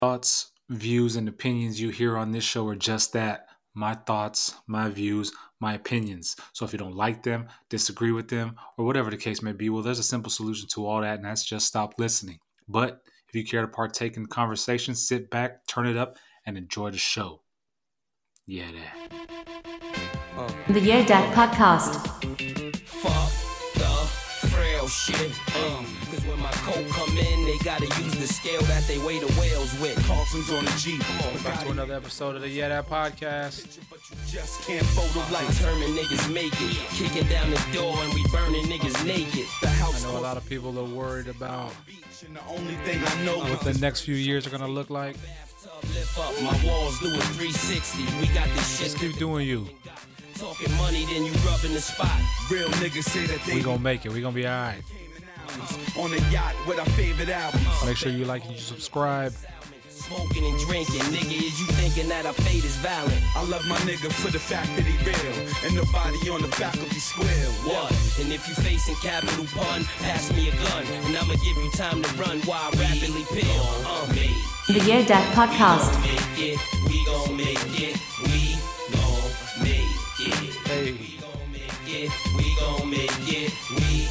Thoughts, views, and opinions you hear on this show are just that: my thoughts, my views, my opinions. So if you don't like them, disagree with them, or whatever the case may be, well, there's a simple solution to all that, and that's just stop listening. But if you care to partake in the conversation, sit back, turn it up, and enjoy the show. Yeah, that. The Yeah Dad Podcast. Fuck the frail shit. Cause when my coat come in, they gotta use the scale that they weigh the whales with. Carlson's on the G. Back to another episode of the Yeah That Podcast. But you just can't photo like determined niggas make it. Kicking down the door and we burning niggas naked. The house I know a lot of people are worried about and the only thing I know what the next few years are going to look like. Lift up my walls, do a 360. We got this shit. Just keep doing you. Talking money, then you rubbing the spot. Real niggas say that they We gonna make it. We gonna be all right. on a yacht with our favorite albums. Make sure you like and you subscribe. Smoking and drinking, nigga, is you thinking that our fate is valid? I love my nigga for the fact that he real, and nobody on the faculty square. What? And if you facing capital pun, pass me a gun, and I'ma give you time to run while I rapidly peel. The Yeah Dad Podcast. We gon' make it, we gon' make it. Hey. We gon' make it, we gon' make it, we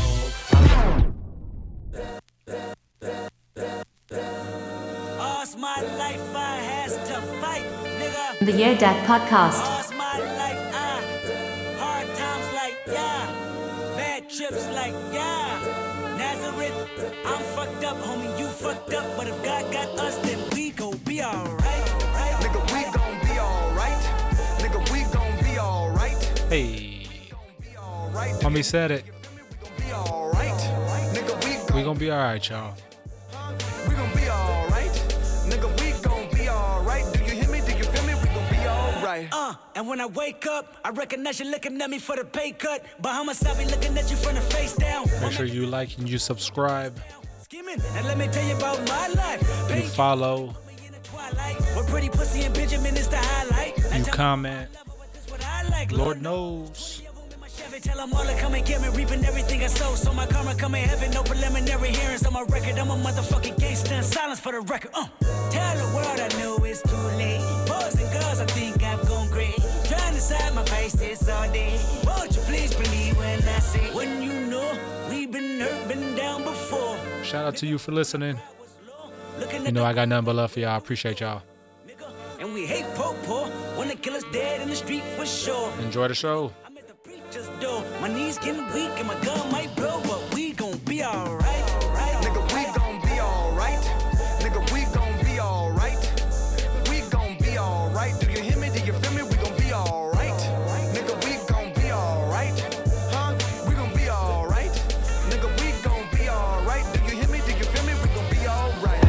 gon' my life I has to fight, nigga. The Yeah Dad Podcast. Lost my life, hard times like, yeah. Bad trips like, yeah. Nazareth, I'm fucked up, homie, you fucked up. But if God got us, then we gon' be alright. Nigga, we gon' be alright. Nigga, we gon' be alright. Hey. Be alright. Homie said it. Be alright. Nigga, We gonna be all right, y'all. we gon' be alright. Nigga, we gon' be alright. Do you hear me? Do you feel me? We gon' be alright. And when I wake up, I recognize you looking at me for the pay cut. Bahamas, I be looking at you from the face down. Make sure you like and you subscribe. Skimming, and let me tell you about my life. You follow. What pretty pussy and Benjamin is the highlight. You comment. What I like, Lord knows. Tell them all to come and get me, reaping everything I sow. So my karma come in heaven, no preliminary hearings on my record. I'm a motherfucking gangster in silence for the record. Tell the world I know it's too late. Boys and girls, I think I've gone great. Trying to decide my face this all day. Won't you please believe when I say, when you know we've been hurt, been down before. Shout out to you for listening. You know I got nothing but love for y'all. I appreciate y'all. And we hate po-po when the killer's dead in the street for sure. Enjoy the show. I'm at the preacher's door. My knees getting weak and my gun might blow, but we gon' be alright. Nigga, we gon' be alright. Nigga, we gon' be alright. We gon' be alright. Do you hear me? Do you feel me? We gon' be alright. Nigga, we gon' be alright. We gon' be alright. Nigga, we gon' be alright. Do you hear me? Do you feel me? We gon' be alright.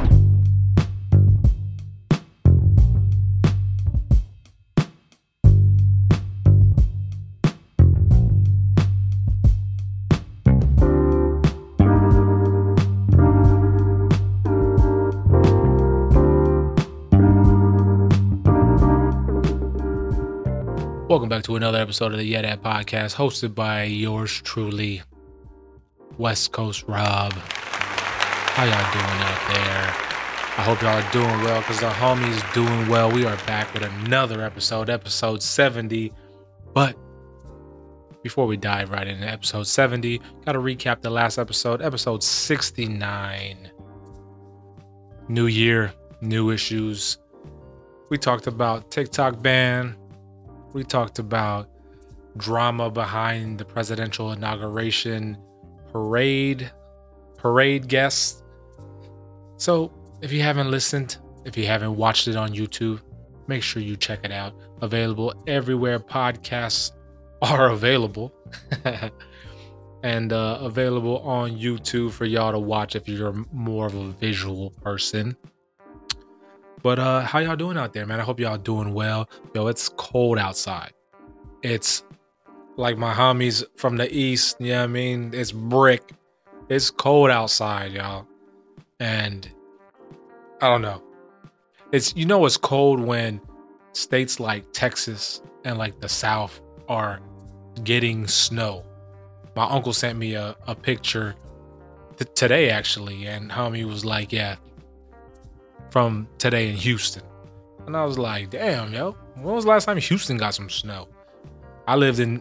Welcome back to another episode of the Yeah That Podcast, hosted by yours truly, West Coast Rob. How y'all doing out there? I hope y'all are doing well, because the homies doing well. We are back with another episode 70. But before we dive right into episode 70, gotta recap the last episode 69. New year, new issues. We talked about TikTok ban. We talked about drama behind the presidential inauguration parade guests. So if you haven't listened, if you haven't watched it on YouTube, make sure you check it out. Available everywhere podcasts are available. And available on YouTube for y'all to watch if you're more of a visual person. But how y'all doing out there, man? I hope y'all doing well. Yo, it's cold outside. It's like my homies from the east, you know what I mean? It's brick. It's cold outside, y'all. And I don't know. It's cold when states like Texas and like the South are getting snow. My uncle sent me a picture today actually, and homie was like, yeah, from today in Houston. And I was like, damn, yo, when was the last time Houston got some snow? I lived in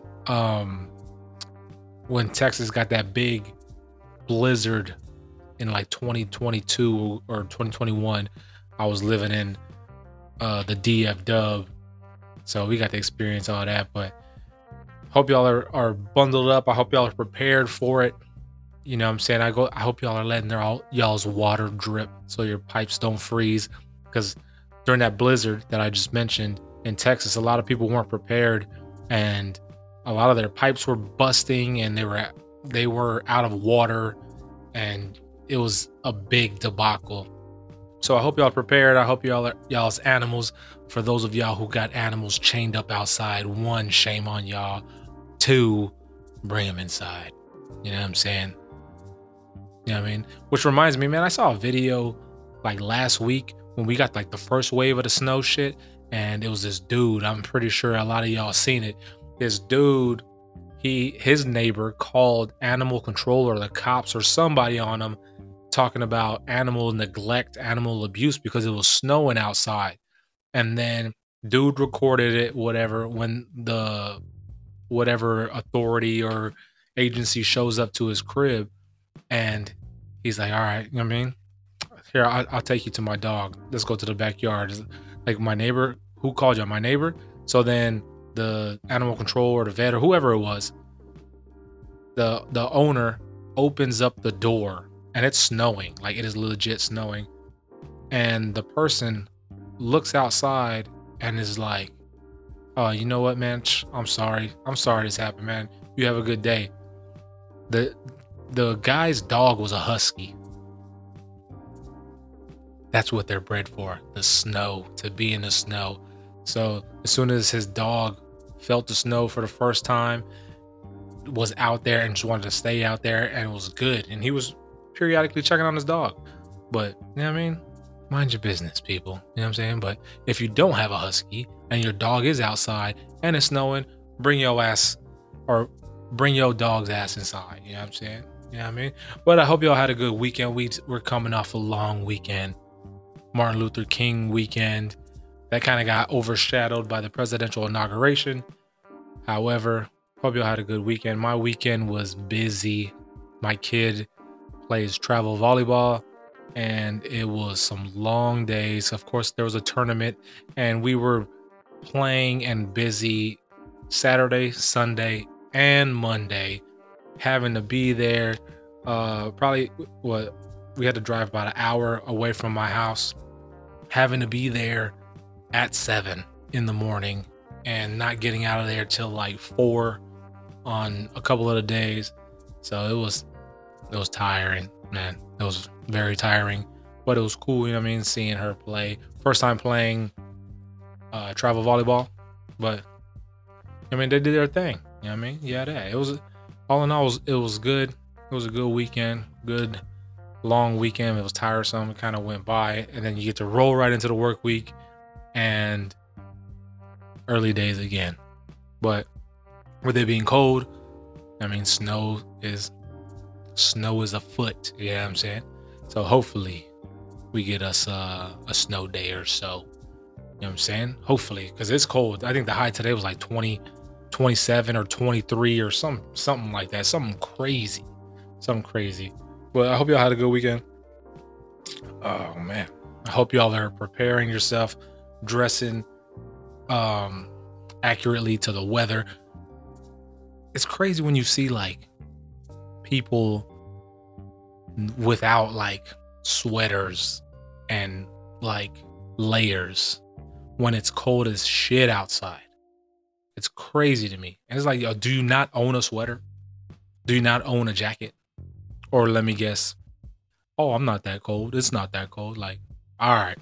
when Texas got that big blizzard in like 2022 or 2021. I was living in the DF Dub, so we got to experience all that. But hope y'all are bundled up. I hope y'all are prepared for it. You know what I'm saying? I hope y'all are letting y'all's water drip so your pipes don't freeze, because during that blizzard that I just mentioned in Texas, a lot of people weren't prepared, and a lot of their pipes were busting, and they were out of water, and it was a big debacle. So I hope y'all are prepared. I hope y'all's animals, for those of y'all who got animals chained up outside, 1, shame on y'all. 2, bring them inside. You know what I'm saying? You know what I mean? Which reminds me, man, I saw a video like last week when we got like the first wave of the snow shit, and it was this dude. I'm pretty sure a lot of y'all seen it. This dude, his neighbor called animal control or the cops or somebody on him, talking about animal neglect, animal abuse, because it was snowing outside. And then dude recorded it, whatever, when the whatever authority or agency shows up to his crib, and he's like, all right, you know what I mean? Here, I'll take you to my dog. Let's go to the backyard. Like, my neighbor, who called you? My neighbor? So then the animal control or the vet or whoever it was, the owner opens up the door, and it's snowing. Like, it is legit snowing. And the person looks outside and is like, oh, you know what, man? I'm sorry this happened, man. You have a good day. The guy's dog was a husky. That's what they're bred for, the snow, to be in the snow. So as soon as his dog felt the snow for the first time, was out there and just wanted to stay out there, and it was good. And he was periodically checking on his dog. But, you know what I mean? Mind your business, people. You know what I'm saying? But if you don't have a husky and your dog is outside and it's snowing, bring your dog's ass inside. You know what I'm saying? You know what I mean? But I hope y'all had a good weekend. We're coming off a long weekend. Martin Luther King weekend. That kind of got overshadowed by the presidential inauguration. However, hope y'all had a good weekend. My weekend was busy. My kid plays travel volleyball, and it was some long days. Of course, there was a tournament, and we were playing and busy Saturday, Sunday, and Monday, having to be there. We had to drive about an hour away from my house, having to be there at 7 in the morning and not getting out of there till like 4 on a couple of the days. So it was tiring, man. It was very tiring, but it was cool, you know what I mean, seeing her play. First time playing travel volleyball, but I mean, they did their thing, you know what I mean? Yeah, it was, all in all, it was good. It was a good weekend, good long weekend. It was tiresome. It kind of went by, and then you get to roll right into the work week and early days again. But with it being cold, I mean, snow is afoot, you know what I'm saying? So hopefully we get us a snow day or so, you know what I'm saying? Hopefully, because it's cold. I think the high today was like 27 or 23 or something like that. Something crazy. But I hope y'all had a good weekend. Oh man, I hope y'all are preparing yourself, dressing accurately to the weather. It's crazy when you see like people without like sweaters and like layers when it's cold as shit outside. It's crazy to me. And it's like, yo, do you not own a sweater? Do you not own a jacket? Or let me guess, oh, I'm not that cold. It's not that cold. Like, all right.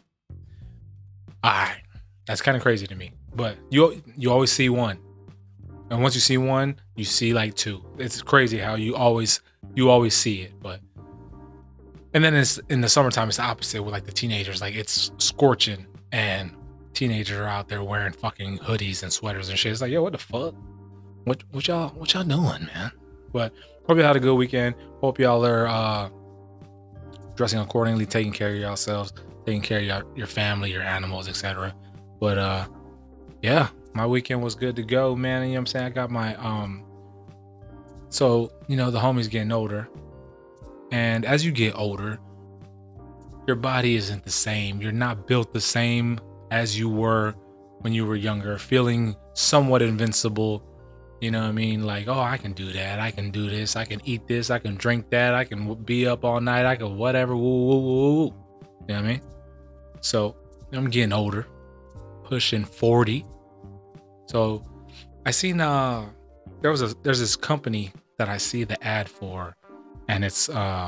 That's kind of crazy to me. But you always see one. And once you see one, you see like two. It's crazy how you always see it. And then it's in the summertime, it's the opposite with like the teenagers. Like, it's scorching and teenagers are out there wearing fucking hoodies and sweaters and shit. It's like, yo, what the fuck? What y'all doing, man? But hope you had a good weekend. Hope y'all are dressing accordingly, taking care of yourselves. taking care of your family, your animals, etc. But yeah, my weekend was good to go, man. You know what I'm saying? I got my so the homie's getting older, and as you get older, your body isn't the same. You're not built the same as you were when you were younger, feeling somewhat invincible. You know what I mean? Like, oh, I can do that. I can do this. I can eat this. I can drink that. I can be up all night. I can whatever. Woo, woo, woo, woo. You know what I mean? So I'm getting older, pushing 40. So I seen there's this company that I see the ad for, and it's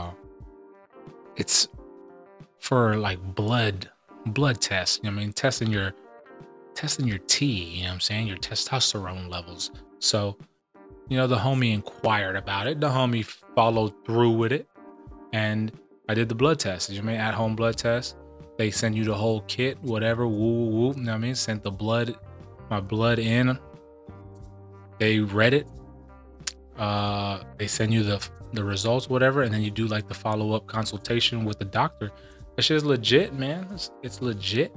for like blood tests. You know what I mean? Testing your T, you know what I'm saying? Your testosterone levels. So, the homie inquired about it. The homie followed through with it. And I did the blood test. You know what I mean? At home blood test. They send you the whole kit, whatever, woo, woo, you know what I mean? Sent my blood in. They read it. They send you the results, whatever, and then you do like the follow-up consultation with the doctor. That shit is legit, man. It's legit.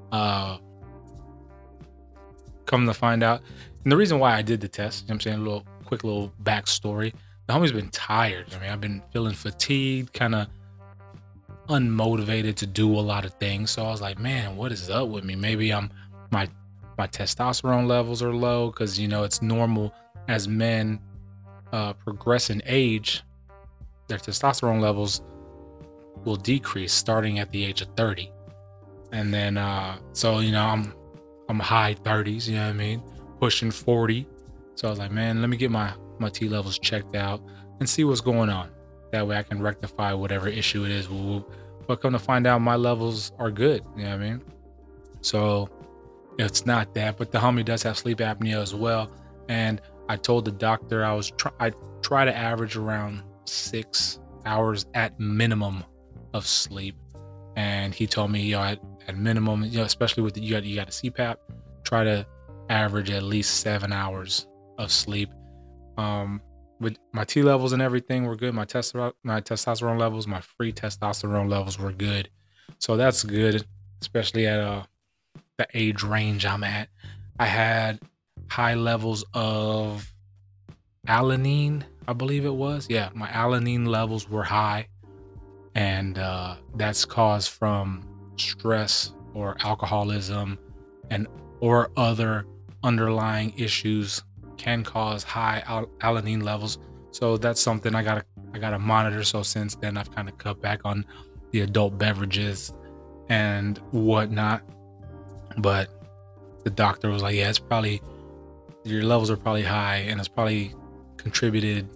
Come to find out, and the reason why I did the test, you know what I'm saying, a quick little backstory. The homie's been tired. I mean, I've been feeling fatigued, kind of unmotivated to do a lot of things. So I was like, man, what is up with me? Maybe my testosterone levels are low, because it's normal as men progress in age, their testosterone levels will decrease starting at the age of 30. And then so I'm high 30s, you know what I mean, pushing 40. So I was like, man, let me get my T levels checked out and see what's going on. That way I can rectify whatever issue it is. But come to find out, my levels are good, you know what I mean? So it's not that, but the homie does have sleep apnea as well. And I told the doctor I try to average around 6 hours at minimum of sleep. And he told me, at minimum, especially with you got a CPAP, try to average at least 7 hours of sleep. With my T levels and everything were good. My testosterone levels, my free testosterone levels were good. So that's good, especially at the age range I'm at. I had high levels of alanine, I believe it was. Yeah, my alanine levels were high. And that's caused from stress or alcoholism or other underlying issues can cause high alanine levels. So that's something I gotta monitor. So since then, I've kind of cut back on the adult beverages and whatnot. But the doctor was like, yeah, it's probably, your levels are probably high, and it's probably contributed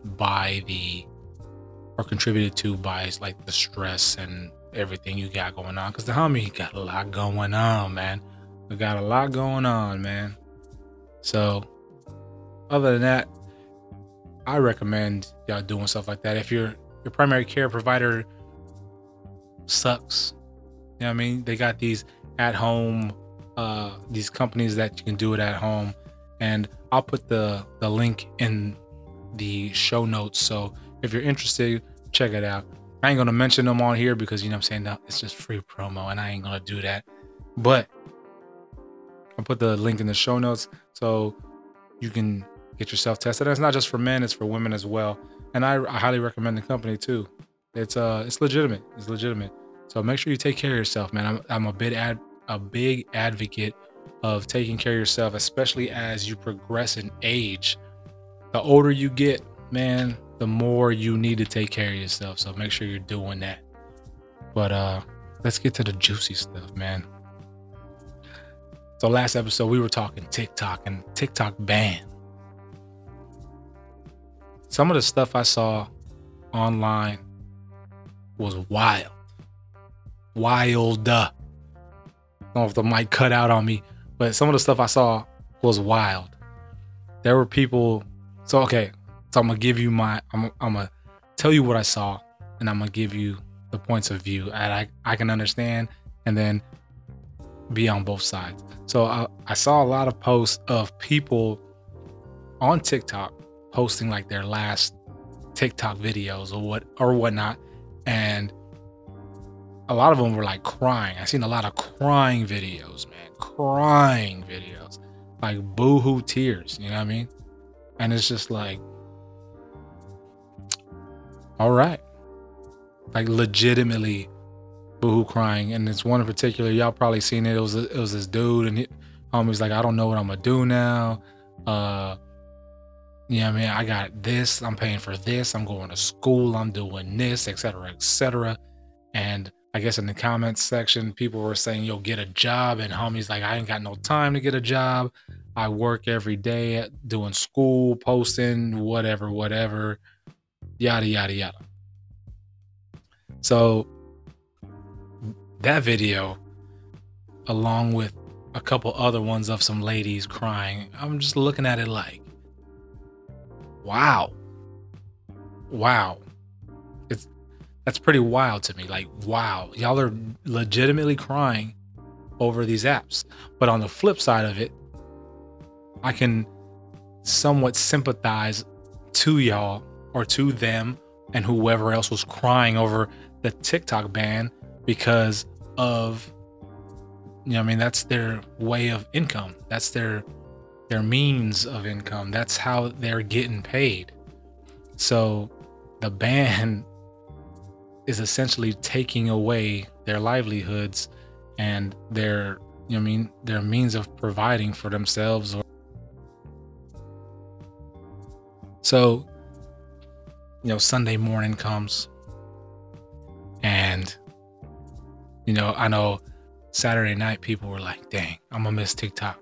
to by like the stress and everything you got going on. Because the homie got a lot going on, man. We got a lot going on, man. So other than that, I recommend y'all doing stuff like that. If your primary care provider sucks, you know what I mean? They got these at home, these companies that you can do it at home. And I'll put the link in the show notes. So if you're interested, check it out. I ain't gonna mention them on here because I'm saying, no, it's just free promo, and I ain't gonna do that. But I'll put the link in the show notes so you can get yourself tested. And it's not just for men, it's for women as well. And I highly recommend the company too. It's legitimate. It's legitimate. So make sure you take care of yourself, man. I'm a big advocate of taking care of yourself, especially as you progress in age. The older you get, man, the more you need to take care of yourself. So make sure you're doing that. But let's get to the juicy stuff, man. So last episode we were talking TikTok and TikTok ban. Some of the stuff I saw online was wild. I don't know if the mic cut out on me, but some of the stuff I saw was wild. There were people. So I'm gonna give you I'm gonna tell you what I saw, and I'm gonna give you the points of view, and I can understand and then be on both sides. So I saw a lot of posts of people on TikTok posting like their last TikTok videos or whatnot, and a lot of them were like crying. I seen a lot of crying videos, man. Crying videos. Like boohoo tears, you know what I mean? And it's just like, all right. Like legitimately boohoo crying. And it's one in particular, y'all probably seen it. It was this dude, and homie's like, I don't know what I'm gonna do now. You know what I mean? I got this, I'm paying for this, I'm going to school, I'm doing this, etc., etc. And I guess in the comments section, people were saying, yo, get a job. And homie's like, I ain't got no time to get a job. I work every day doing school, posting, whatever, yada, yada, yada. So that video, along with a couple other ones of some ladies crying, I'm just looking at it like, wow. That's pretty wild to me. Like, wow, y'all are legitimately crying over these apps. But on the flip side of it, I can somewhat sympathize to y'all or to them and whoever else was crying over the TikTok ban because of, you know what I mean, that's their way of income. That's their means of income. That's how they're getting paid. So the ban is essentially taking away their livelihoods and their, you know what I mean, their means of providing for themselves. So, you know, Sunday morning comes and, you know, I know Saturday night people were like, dang, I'm gonna miss TikTok.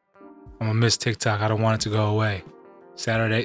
I don't want it to go away. Saturday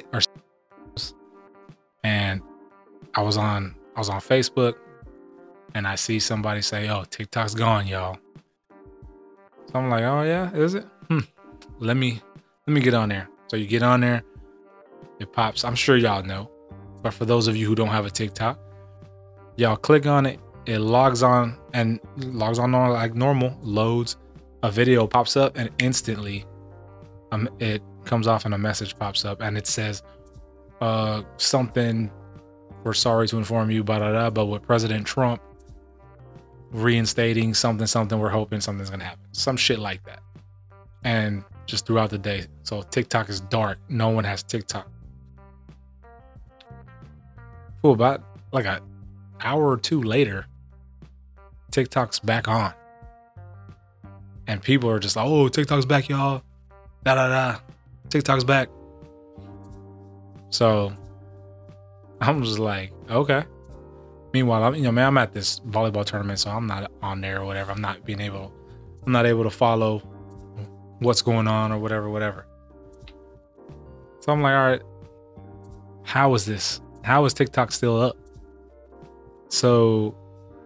and I was on Facebook and I see somebody say, oh, TikTok's gone, y'all. So I'm like, oh yeah, is it? Let me get on there. So you get on there, it pops. I'm sure y'all know, but for those of you who don't have a TikTok, y'all click on it, it logs on like normal, loads, a video pops up, and instantly it comes off and a message pops up and it says something, we're sorry to inform you, but with President Trump reinstating something, we're hoping something's gonna happen. Some shit like that. And just throughout the day. So TikTok is dark. No one has TikTok. For about like an hour or two later, TikTok's back on. And people are just like, oh, TikTok's back, y'all. TikTok's back. So I'm just like, okay. Meanwhile, I'm at this volleyball tournament, so I'm not on there or whatever. I'm not able to follow what's going on or whatever. So I'm like, all right, how is this? How is TikTok still up? So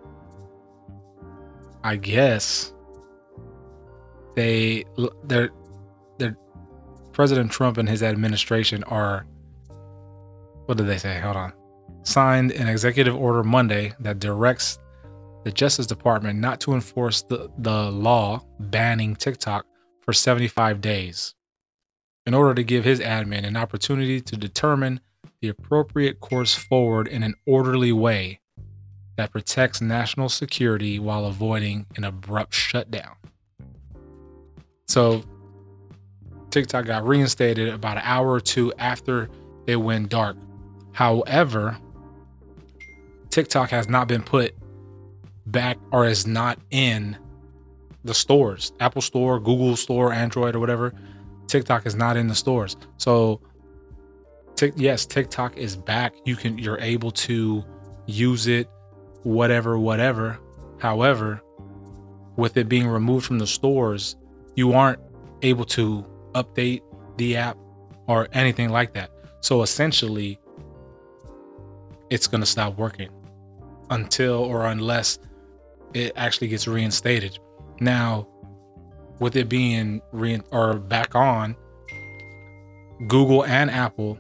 I guess they're President Trump and his administration are, what did they say? Hold on. Signed an executive order Monday that directs the Justice Department not to enforce the law banning TikTok for 75 days in order to give his admin an opportunity to determine the appropriate course forward in an orderly way that protects national security while avoiding an abrupt shutdown. So TikTok got reinstated about an hour or two after it went dark. However, TikTok has not been put back or is not in the stores. Apple Store, Google Store, Android, or whatever. TikTok is not in the stores. So yes, TikTok is back. You're able to use it, whatever. However, with it being removed from the stores, you aren't able to update the app or anything like that. So essentially, it's going to stop working until or unless it actually gets reinstated. Now, with it being back on, Google and Apple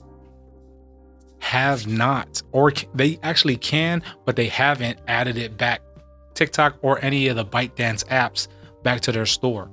have not, or they actually can, but they haven't added it back, TikTok or any of the ByteDance apps, back to their store,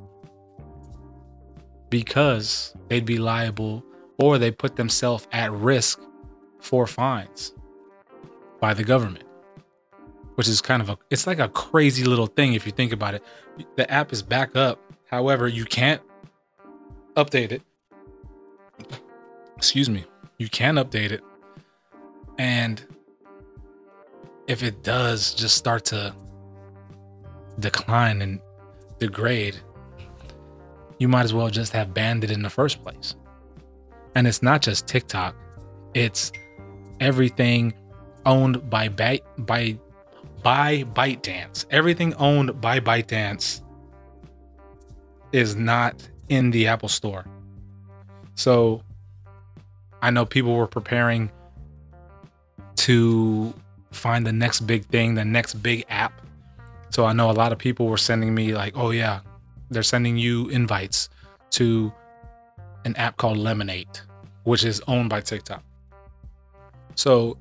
because they'd be liable, or they put themselves at risk for fines by the government. which is it's like a crazy little thing if you think about it. The app is back up. However, you can't update it. Excuse me. You can update it. And if it does just start to decline and degrade, you might as well just have banned it in the first place. And it's not just TikTok. It's everything owned by ByteDance. Everything owned by ByteDance is not in the Apple Store. So I know people were preparing to find the next big thing, the next big app. So I know a lot of people were sending me like, oh yeah, they're sending you invites to an app called Lemonade, which is owned by TikTok. So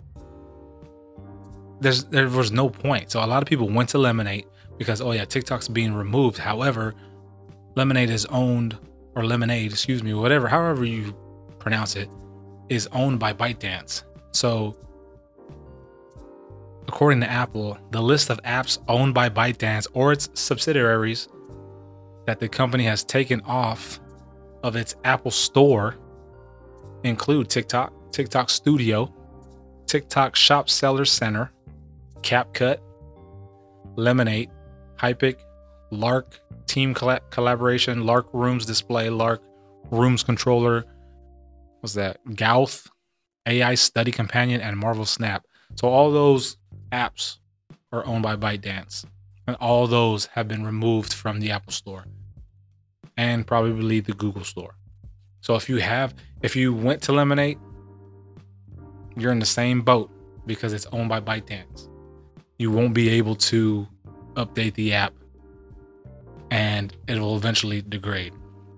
there was no point. So a lot of people went to Lemonade because, oh yeah, TikTok's being removed. However, Lemonade is owned, or Lemonade, excuse me, whatever, however you pronounce it, is owned by ByteDance. So according to Apple, the list of apps owned by ByteDance or its subsidiaries that the company has taken off of its Apple Store include TikTok, TikTok Studio, TikTok Shop Seller Center, CapCut, Lemonade, Hypic, Lark Team Collaboration, Lark Rooms Display, Lark Rooms Controller, what's that? Gauth, AI Study Companion, and Marvel Snap. So all those apps are owned by ByteDance, and all those have been removed from the Apple Store and probably the Google Store. So if you went to Lemonade, you're in the same boat because it's owned by ByteDance. You won't be able to update the app and it will eventually degrade.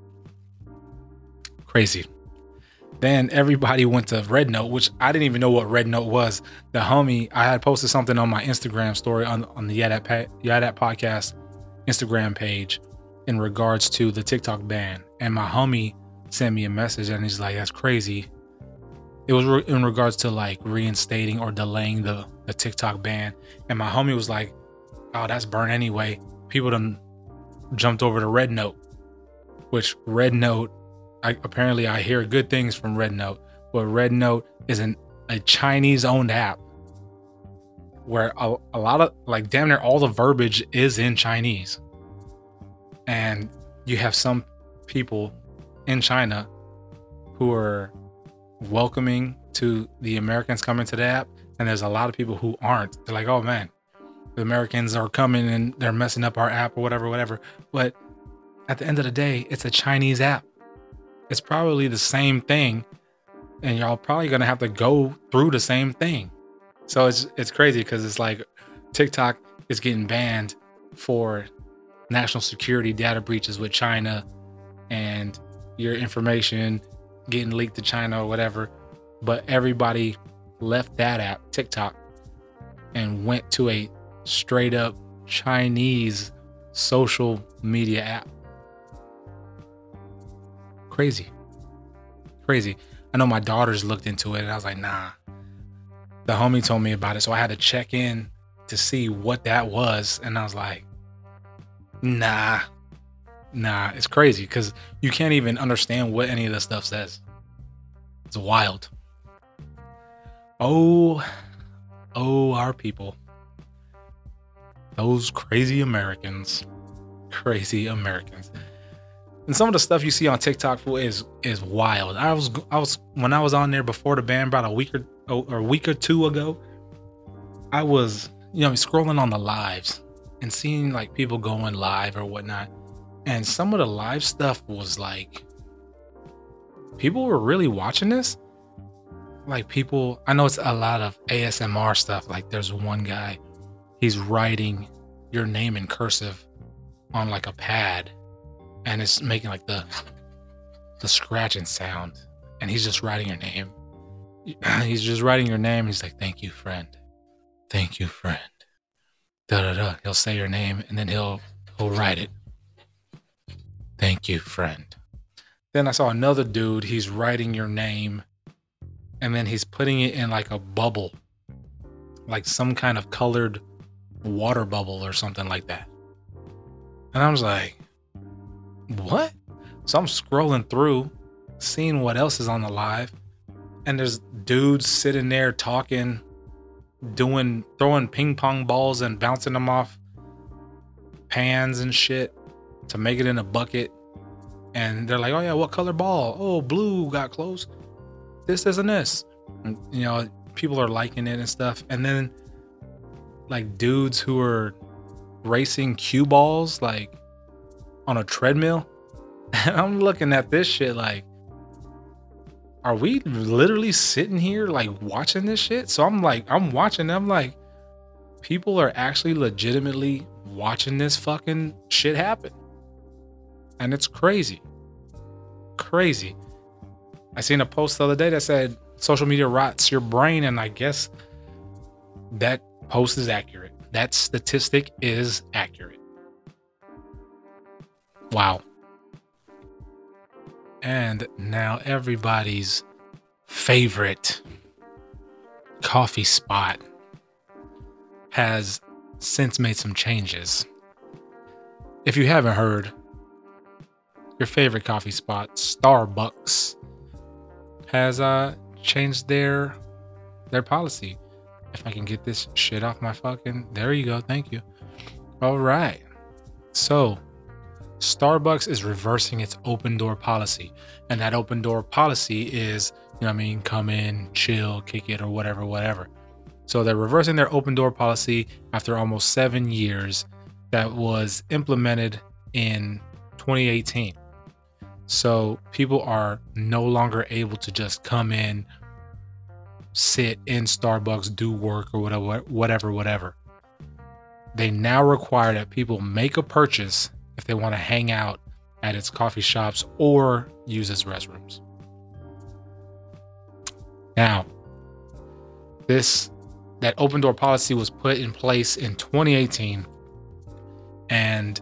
Crazy. Then everybody went to RedNote, which I didn't even know what RedNote was. The homie, I had posted something on my Instagram story on the Yet At Podcast Instagram page in regards to the TikTok ban. And my homie sent me a message and he's like, that's crazy. It was in regards to like reinstating or delaying the TikTok ban. And my homie was like, oh, that's burn anyway. People done jumped over to RedNote, which RedNote, apparently I hear good things from RedNote, but RedNote is a Chinese owned app where a lot of, like, damn near all the verbiage is in Chinese. And you have some people in China who are welcoming to the Americans coming to the app, and there's a lot of people who aren't. They're like, oh man, the Americans are coming and they're messing up our app or whatever. But at the end of the day, it's a Chinese app. It's probably the same thing, and y'all probably gonna have to go through the same thing. So it's crazy because it's like TikTok is getting banned for national security data breaches with China and your information getting leaked to China or whatever. But everybody left that app, TikTok, and went to a straight up Chinese social media app. Crazy. I know my daughters looked into it and I was like, nah. The homie told me about it, so I had to check in to see what that was, and I was like, nah, it's crazy because you can't even understand what any of this stuff says. It's wild. Oh, our people. Those crazy Americans. And some of the stuff you see on TikTok is wild. I was when I was on there before the ban, about a week or two ago, I was, scrolling on the lives and seeing like people going live or whatnot. And some of the live stuff was like, people were really watching this. Like people, I know it's a lot of ASMR stuff. Like there's one guy, he's writing your name in cursive on like a pad, and it's making like the scratching sound, and he's just writing your name. He's just writing your name. He's like, thank you, friend. Thank you, friend. Da da da. He'll say your name and then he'll write it. Thank you, friend. Then I saw another dude, he's writing your name and then he's putting it in like a bubble, like some kind of colored water bubble or something like that. And I was like, what? So I'm scrolling through, seeing what else is on the live. And there's dudes sitting there talking, throwing ping pong balls and bouncing them off pans and shit to make it in a bucket. And they're like, oh yeah, what color ball? Oh, blue, got close. This, and this. And, you know, people are liking it and stuff. And then like dudes who are racing cue balls like on a treadmill. And I'm looking at this shit like, are we literally sitting here like watching this shit? So I'm watching them like people are actually legitimately watching this fucking shit happen. And it's crazy. Crazy. I seen a post the other day that said social media rots your brain, and I guess that post is accurate. That statistic is accurate. Wow. And now everybody's favorite coffee spot has since made some changes. If you haven't heard, your favorite coffee spot, Starbucks, has changed their policy. If I can get this shit off my fucking... There you go. Thank you. All right. So Starbucks is reversing its open door policy. And that open door policy is, you know what I mean, come in, chill, kick it, or whatever. So they're reversing their open door policy after almost 7 years that was implemented in 2018. So people are no longer able to just come in, sit in Starbucks, do work or whatever. They now require that people make a purchase if they want to hang out at its coffee shops or use its restrooms. Now, that open door policy was put in place in 2018, and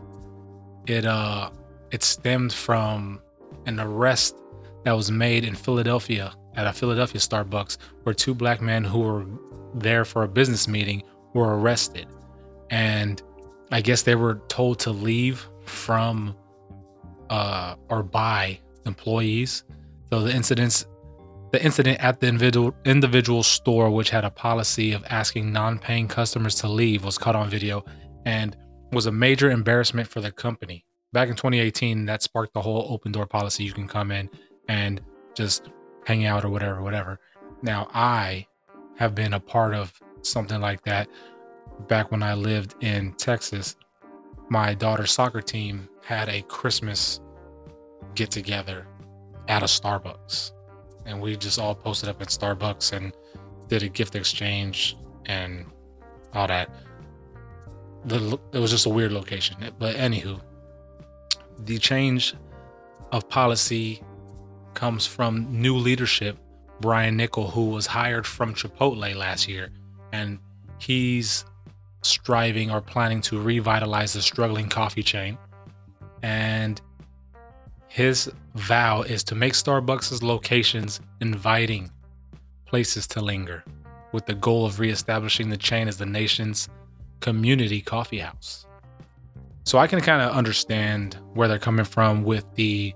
it stemmed from an arrest that was made in Philadelphia at a Philadelphia Starbucks, where 2 black men who were there for a business meeting were arrested. And I guess they were told to leave from or by employees. So the incident at the individual store, which had a policy of asking non-paying customers to leave, was caught on video and was a major embarrassment for the company. Back in 2018, that sparked the whole open door policy. You can come in and just hang out or whatever. Now, I have been a part of something like that back when I lived in Texas. My daughter's soccer team had a Christmas get together at a Starbucks, and we just all posted up at Starbucks and did a gift exchange and all that. It was just a weird location. But anywho, the change of policy comes from new leadership. Brian Niccol, who was hired from Chipotle last year, and he's striving or planning to revitalize the struggling coffee chain. And his vow is to make Starbucks' locations inviting places to linger, with the goal of reestablishing the chain as the nation's community coffee house. So I can kind of understand where they're coming from with the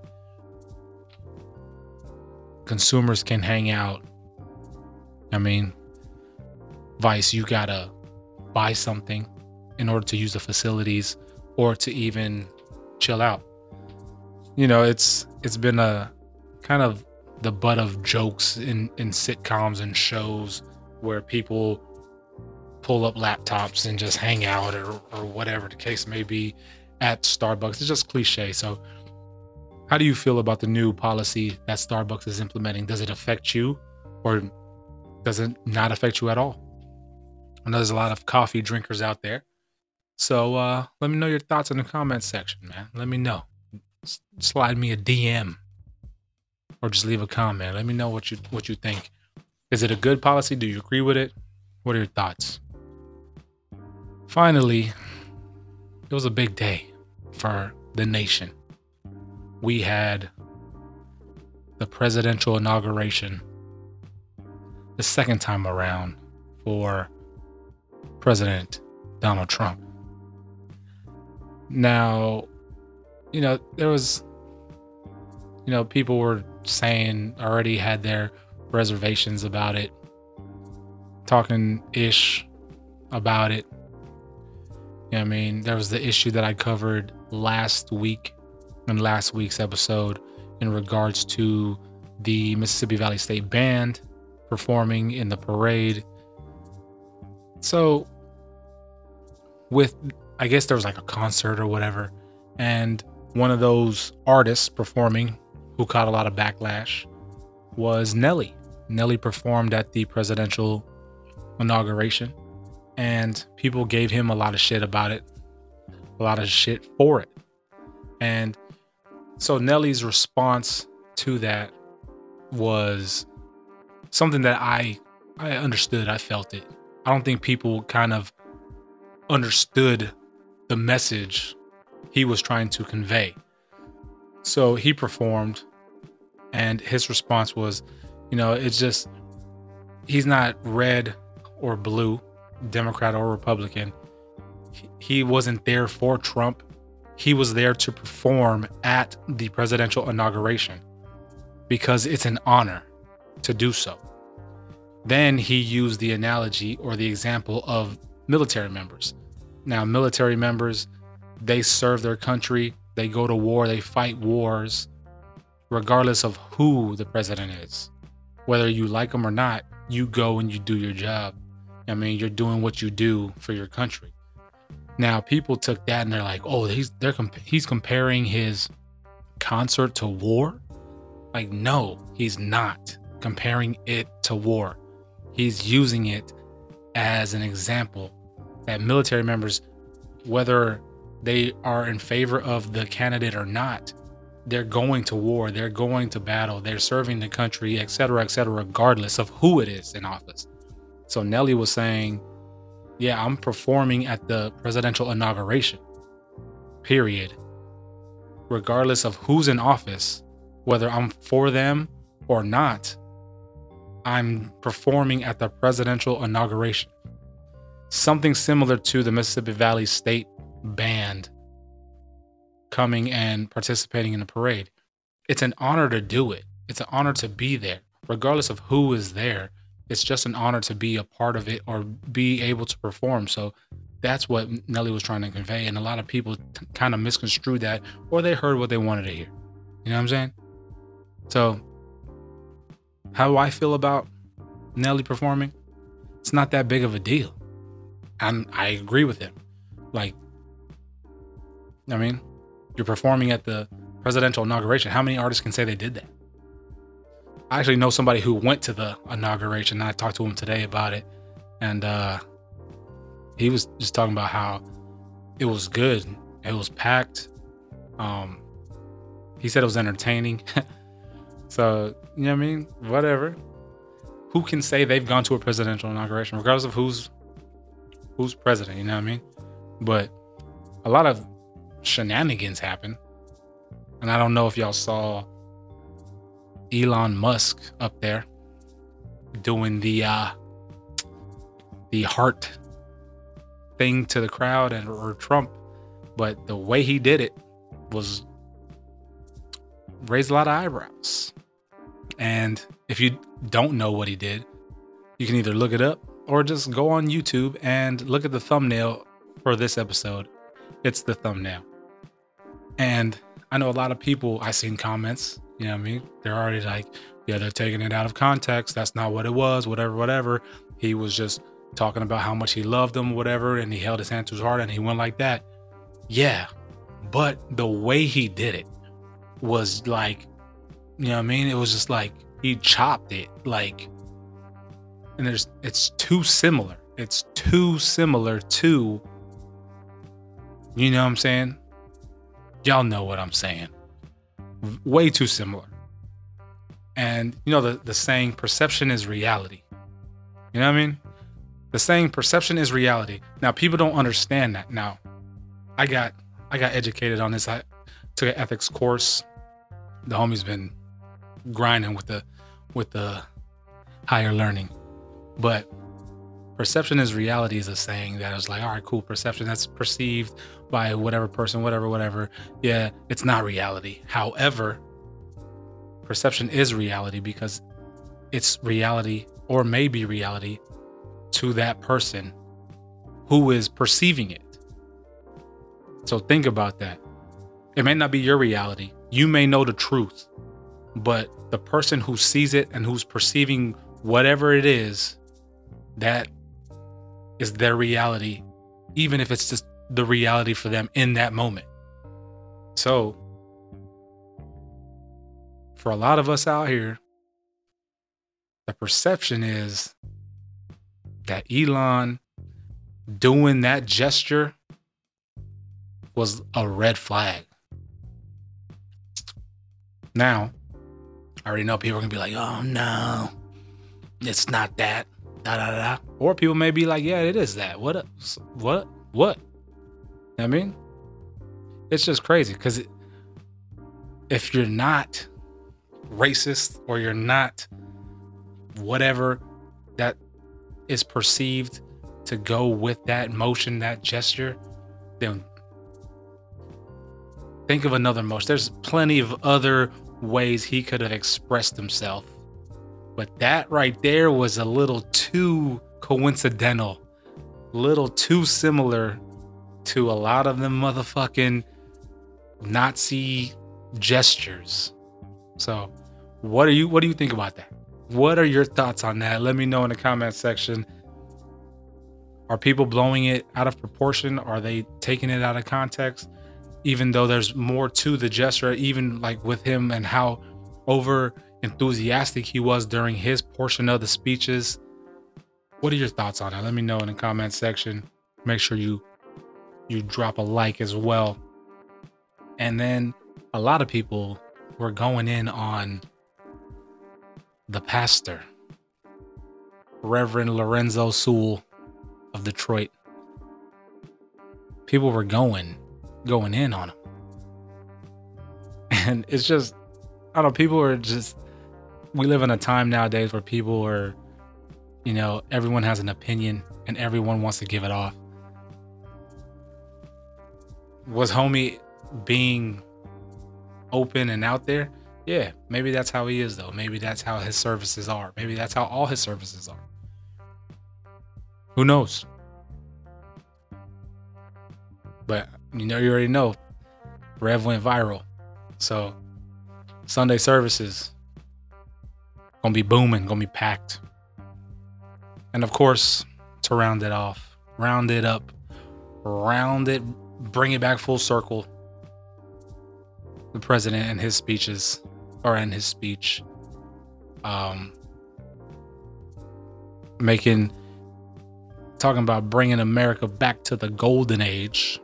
consumers can hang out. I mean, Vice, you gotta buy something in order to use the facilities or to even chill out. You know, it's been a kind of the butt of jokes in sitcoms and shows where people pull up laptops and just hang out or whatever the case may be at Starbucks. It's just cliche. So how do you feel about the new policy that Starbucks is implementing? Does it affect you, or does it not affect you at all? I know there's a lot of coffee drinkers out there. So let me know your thoughts in the comments section, man. Let me know. Slide me a DM or just leave a comment. Let me know what you think. Is it a good policy? Do you agree with it? What are your thoughts? Finally, it was a big day for the nation. We had the presidential inauguration, the second time around for President Donald Trump. Now, there was, people were saying already had their reservations about it, talking ish about it. There was the issue that I covered last week in last week's episode in regards to the Mississippi Valley State Band performing in the parade. So I guess there was like a concert or whatever, and one of those artists performing who caught a lot of backlash was Nelly. Nelly performed at the presidential inauguration, and people gave him a lot of shit about it, a lot of shit for it. And so Nelly's response to that was something that I understood. I felt it. I don't think people kind of understood the message he was trying to convey. So he performed, and his response was, it's just, he's not red or blue, Democrat or Republican. He wasn't there for Trump. He was there to perform at the presidential inauguration because it's an honor to do so. Then he used the analogy or the example of military members. Now, military members, they serve their country, they go to war, they fight wars, regardless of who the president is. Whether you like them or not, you go and you do your job. You're doing what you do for your country. Now, people took that and they're like, oh, he's comparing his concert to war? Like, no, he's not comparing it to war. He's using it as an example that military members, whether they are in favor of the candidate or not, they're going to war, they're going to battle, they're serving the country, et cetera, regardless of who it is in office. So Nelly was saying, yeah, I'm performing at the presidential inauguration, period. Regardless of who's in office, whether I'm for them or not, I'm performing at the presidential inauguration. Something similar to the Mississippi Valley State Band coming and participating in the parade. It's an honor to do it. It's an honor to be there. Regardless of who is there, it's just an honor to be a part of it or be able to perform. So that's what Nelly was trying to convey. And a lot of people kind of misconstrued that, or they heard what they wanted to hear. You know what I'm saying? So how do I feel about Nelly performing? It's not that big of a deal. I agree with him. You're performing at the presidential inauguration. How many artists can say they did that? I actually know somebody who went to the inauguration. I talked to him today about it. And he was just talking about how it was good. It was packed. He said it was entertaining. So, whatever. Who can say they've gone to a presidential inauguration, regardless of who's president, But a lot of shenanigans happen. And I don't know if y'all saw Elon Musk up there doing the heart thing to the crowd or Trump, but the way he did it was raised a lot of eyebrows. And if you don't know what he did, you can either look it up or just go on YouTube and look at the thumbnail for this episode. It's the thumbnail. And I know a lot of people, I've seen comments, they're already like, yeah, they're taking it out of context. That's not what it was, whatever. He was just talking about how much he loved them, whatever, and he held his hand to his heart and he went like that. Yeah, but the way he did it was like, it was just like he chopped it, and it's too similar. It's too similar to, you know what I'm saying? Y'all know what I'm saying. Way too similar. And the saying, perception is reality. You know what I mean? The saying, perception is reality. Now, people don't understand that. Now, I got educated on this. I took an ethics course. The homie's been grinding with the higher learning. But Perception is reality is a saying that is like, all right, cool. Perception that's perceived by whatever person, whatever. Yeah, it's not reality. However, perception is reality because it's reality or maybe reality to that person who is perceiving it. So think about that. It may not be your reality. You may know the truth, but the person who sees it and who's perceiving whatever it is, that is their reality, even if it's just the reality for them in that moment. So for a lot of us out here, the perception is that Elon doing that gesture was a red flag. Now, I already know people are gonna be like, oh no, it's not that. Or people may be like, yeah, it is that. What? You know what I mean? It's just crazy because if you're not racist or you're not whatever that is perceived to go with that motion, that gesture, then think of another motion. There's plenty of other ways he could have expressed himself. But that right there was a little too coincidental, a little too similar to a lot of them motherfucking Nazi gestures. So what do you think about that? What are your thoughts on that? Let me know in the comment section. Are people blowing it out of proportion? Are they taking it out of context? Even though there's more to the gesture, even like with him and how over enthusiastic he was during his portion of the speeches. What are your thoughts on it? Let me know in the comment section. Make sure you drop a like as well. And then a lot of people were going in on the pastor, Reverend Lorenzo Sewell of Detroit. People were going in on him. And it's just, I don't know, people are just, we live in a time nowadays where people are, you know, everyone has an opinion and everyone wants to give it off. Was homie being open and out there? Yeah, maybe that's how he is though. Maybe that's how his services are. Maybe that's how all his services are. Who knows? But you know, you already know, Rev went viral. So Sunday services gonna be booming, gonna be packed. And of course, to round it off, round it up, bring it back full circle. The president and his speeches, or in his speech, talking about bringing America back to the golden age.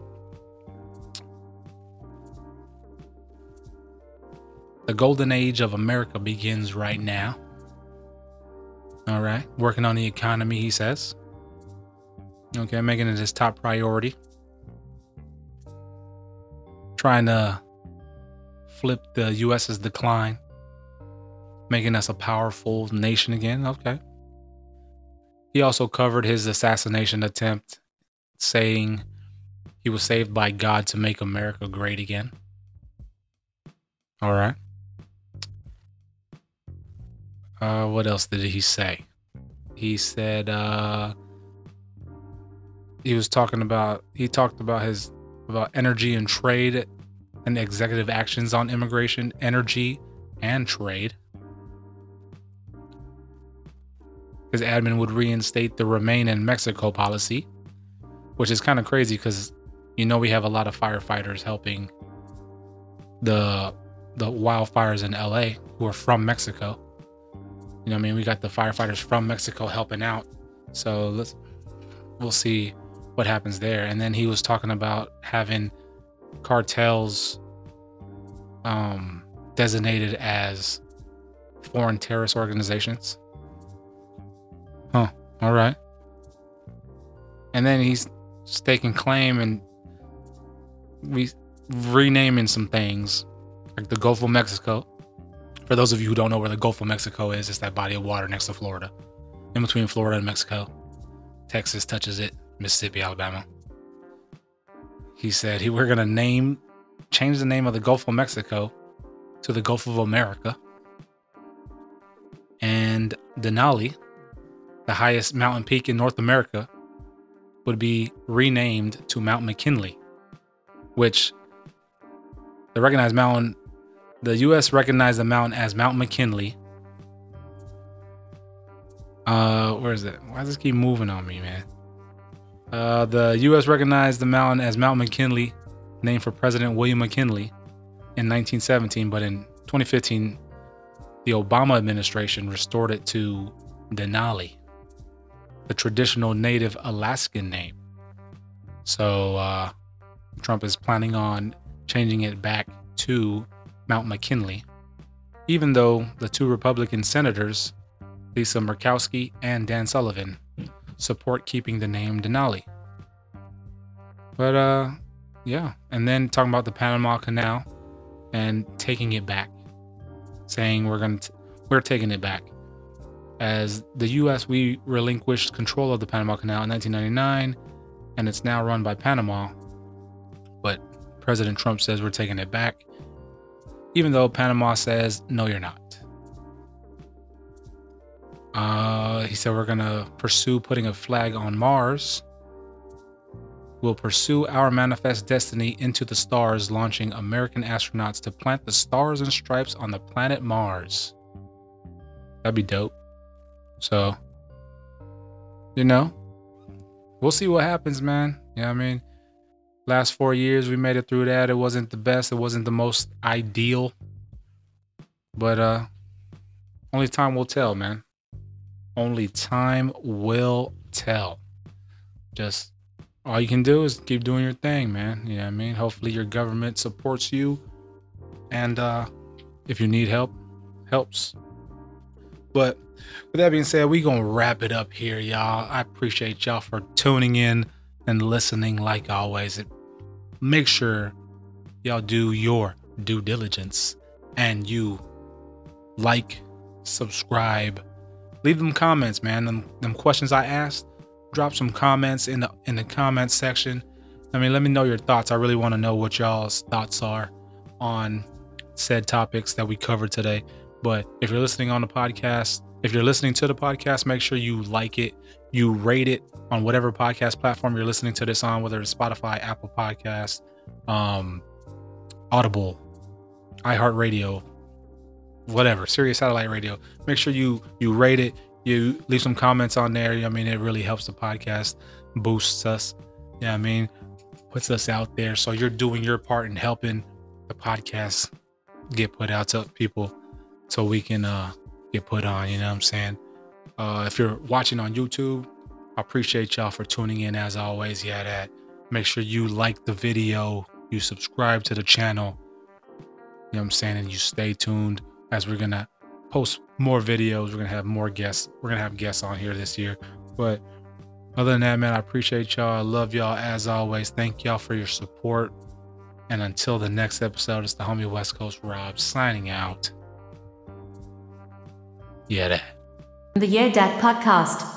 The golden age of America begins right now. All right. Working on the economy, he says. Okay, making it his top priority. Trying to flip the U.S.'s decline. Making us a powerful nation again. Okay. He also covered his assassination attempt, saying he was saved by God to make America great again. All right. What else did he say? He said he talked about energy and trade and executive actions on immigration, energy and trade. His admin would reinstate the Remain in Mexico policy, which is kind of crazy because, you know, we have a lot of firefighters helping the wildfires in LA who are from Mexico. You know what I mean? We got the firefighters from Mexico helping out. So we'll see what happens there. And then he was talking about having cartels designated as foreign terrorist organizations. Huh. All right. And then he's staking claim and renaming some things like the Gulf of Mexico. For those of you who don't know where the Gulf of Mexico is, it's that body of water next to Florida, in between Florida and Mexico. Texas touches it, Mississippi, Alabama. He said we're going to change the name of the Gulf of Mexico to the Gulf of America. And Denali, the highest mountain peak in North America, would be renamed to Mount McKinley, which the U.S. recognized the mountain as Mount McKinley. Where is it? Why does this keep moving on me, man? The U.S. recognized the mountain as Mount McKinley, named for President William McKinley in 1917, but in 2015, the Obama administration restored it to Denali, the traditional native Alaskan name. So Trump is planning on changing it back to Mount McKinley, even though the two Republican senators, Lisa Murkowski and Dan Sullivan, support keeping the name Denali. But yeah, and then talking about the Panama Canal and taking it back, saying we're taking it back. As the U.S., we relinquished control of the Panama Canal in 1999, and it's now run by Panama. But President Trump says we're taking it back, even though Panama says, no, you're not. He said we're going to pursue putting a flag on Mars. We'll pursue our manifest destiny into the stars, launching American astronauts to plant the stars and stripes on the planet Mars. That'd be dope. So, we'll see what happens, man. You know what I mean? Last 4 years, we made it through that. It wasn't the best. It wasn't the most ideal. But only time will tell, man. Only time will tell. Just all you can do is keep doing your thing, man. You know what I mean? Hopefully your government supports you. And if you need help, helps. But with that being said, we going to wrap it up here, y'all. I appreciate y'all for tuning in and listening like always. Make sure y'all do your due diligence and you like, subscribe, leave them comments, man. Them questions I asked, drop some comments in the comments section. I mean, let me know your thoughts. I really want to know what y'all's thoughts are on said topics that we covered today. But if you're listening on the podcast, if you're listening to the podcast, make sure you like it, you rate it on whatever podcast platform you're listening to this on, whether it's Spotify, Apple Podcasts, Audible, iHeartRadio, whatever, Sirius Satellite Radio. Make sure you rate it, you leave some comments on there. I mean, it really helps the podcast, boosts us. Yeah, I mean, puts us out there. So you're doing your part in helping the podcast get put out to people so we can get put on, you know what I'm saying? If you're watching on YouTube, I appreciate y'all for tuning in as always. Yeah, that. Make sure you like the video, you subscribe to the channel, you know what I'm saying, and you stay tuned as we're gonna post more videos. We're gonna have more guests. We're gonna have guests on here this year. But other than that, man, I appreciate y'all. I love y'all as always. Thank y'all for your support. And until the next episode, it's the homie West Coast Rob signing out. Yeah, that. The Yeah Dad Podcast.